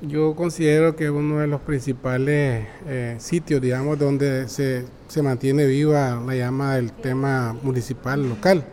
Yo considero que uno de los principales sitios, digamos, donde se mantiene viva la llama del tema municipal local.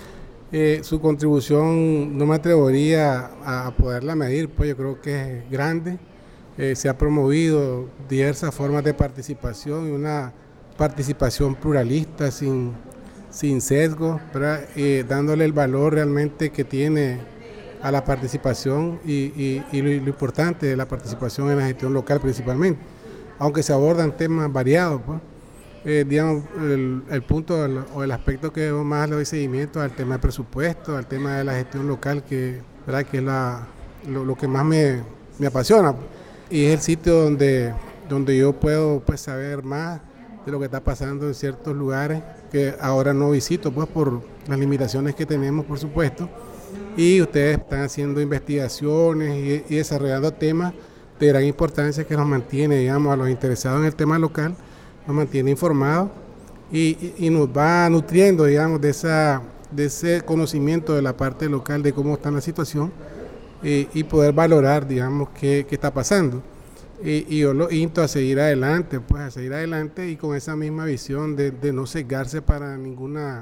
Su contribución no me atrevería a poderla medir, pues yo creo que es grande. Se ha promovido diversas formas de participación y una participación pluralista sin sesgo, ¿verdad? Dándole el valor realmente que tiene a la participación y lo importante de la participación en la gestión local principalmente, aunque se abordan temas variados, pues. Digamos, el punto o el aspecto que más le doy seguimiento al tema del presupuesto, al tema de la gestión local, ¿verdad? Que es lo que más me apasiona. Y es el sitio donde yo puedo, pues, saber más de lo que está pasando en ciertos lugares que ahora no visito, pues, por las limitaciones que tenemos, por supuesto. Y ustedes están haciendo investigaciones y desarrollando temas de gran importancia que nos mantiene, digamos, a los interesados en el tema local, nos mantiene informados y nos va nutriendo, digamos, de ese conocimiento de la parte local de cómo está la situación y poder valorar, digamos, qué está pasando. Y yo lo insto a seguir adelante, pues a seguir adelante y con esa misma visión de no cegarse para ninguna,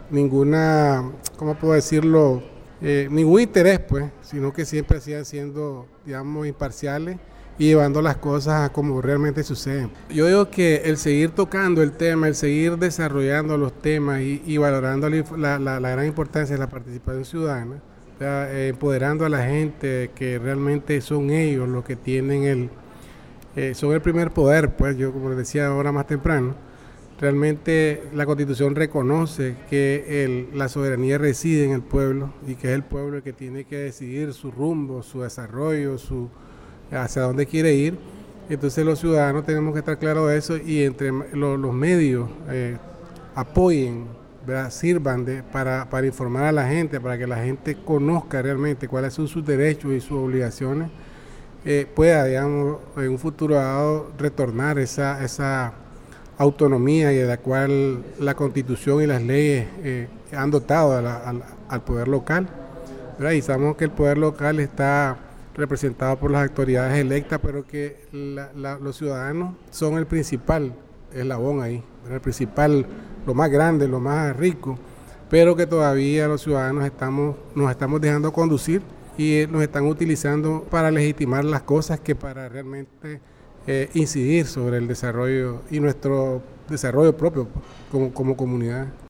¿cómo puedo decirlo? Ningún interés, pues, sino que siempre sigan siendo, digamos, imparciales y llevando las cosas a como realmente suceden. Yo digo que el seguir tocando el tema, el seguir desarrollando los temas y valorando la gran importancia de la participación ciudadana, empoderando a la gente que realmente son ellos los que tienen son el primer poder, pues yo como les decía ahora más temprano, realmente la Constitución reconoce que la soberanía reside en el pueblo y que es el pueblo el que tiene que decidir su rumbo, su desarrollo, hacia dónde quiere ir. Entonces los ciudadanos tenemos que estar claros de eso y entre los medios apoyen, ¿verdad? Sirvan para informar a la gente, para que la gente conozca realmente cuáles son sus derechos y sus obligaciones, pueda, digamos, en un futuro dado retornar esa autonomía y de la cual la Constitución y las leyes han dotado al poder local, ¿verdad? Y sabemos que el poder local está representado por las autoridades electas, pero que los ciudadanos son el principal eslabón ahí, ¿verdad? El principal, lo más grande, lo más rico, pero que todavía los ciudadanos nos estamos dejando conducir y nos están utilizando para legitimar las cosas que para realmente incidir sobre el desarrollo y nuestro desarrollo propio como comunidad.